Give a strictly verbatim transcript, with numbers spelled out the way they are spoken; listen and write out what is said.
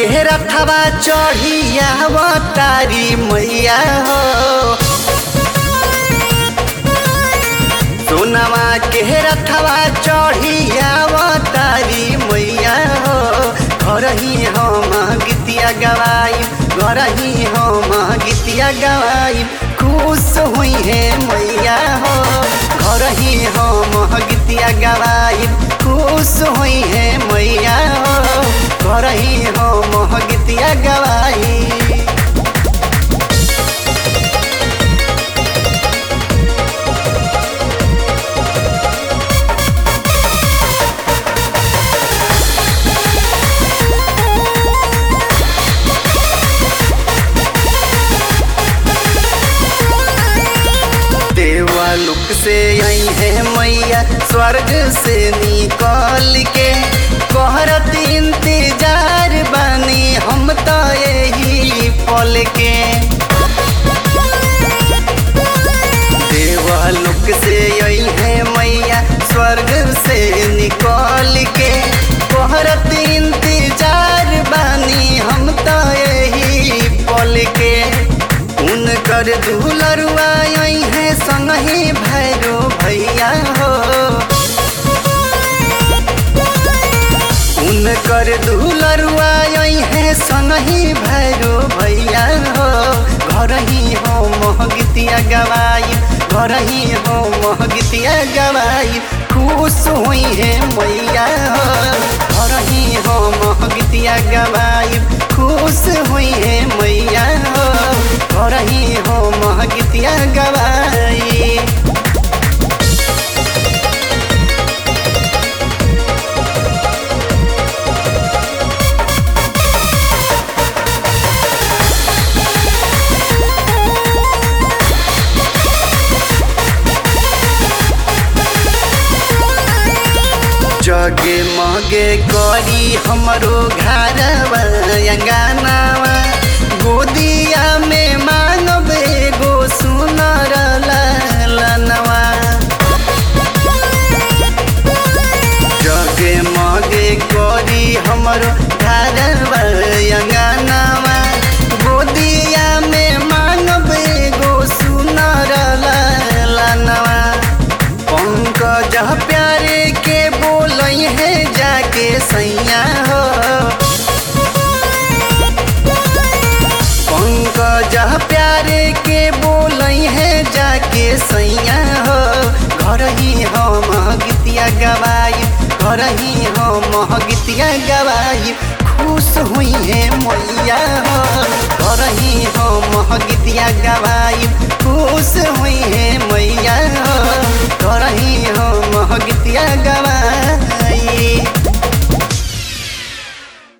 के रथवा चढ़िया तारी मैया हो, सोनवा के रथवा चढ़िया तारी मैया हो। घर ही हम गीतिया गवाई, घर ही हम गीतिया गवाई, खुश हुई है मैया हो। घर ही हम गीतिया गवाई, खुश हुई है मैया हो। घर ही हम गीतिया गवाई। देवालुक से आई है मैया स्वर्ग से निकल के, कहरत इंतजार बानी हम तो यही पल के। देवालुक से आई है मैया स्वर्ग से निकल के, कहरत इंतजार बानी हम तो यही पल के। उनकर दुलरुआ आई है संगही भैरो भैया हो, उनकर दुलरुआ आई है संगही भैरो भैया हो। घर ही हम गीतिया गवाई, घर ही हम गीतिया गवाई, खुश हुई है मैया हो। घर ही हम गीतिया गवाई, खुश हुई है मैया हो। घर ही हम गीतिया गवाई। जगे मगे करी हमरो घरवा अंगनावा, गोदिया में मांगब एगो सुनर ललनवा। जगे मगे करी हमरो घरवा अंगनावा, गोदिया में मांगब एगो सुनर ललनवा। पंकज प्यारे के बोलई है जाके सैया हो, पंकज प्यारे के बोलई है जाके सैया हो। घर ही हम गीतिया गवाई, घर ही हम गीतिया गवाई, खुश हुई है मैया हो। घर ही हम गीतिया गवाई, खुश हुई है मैया हो। घर ही हम गीतिया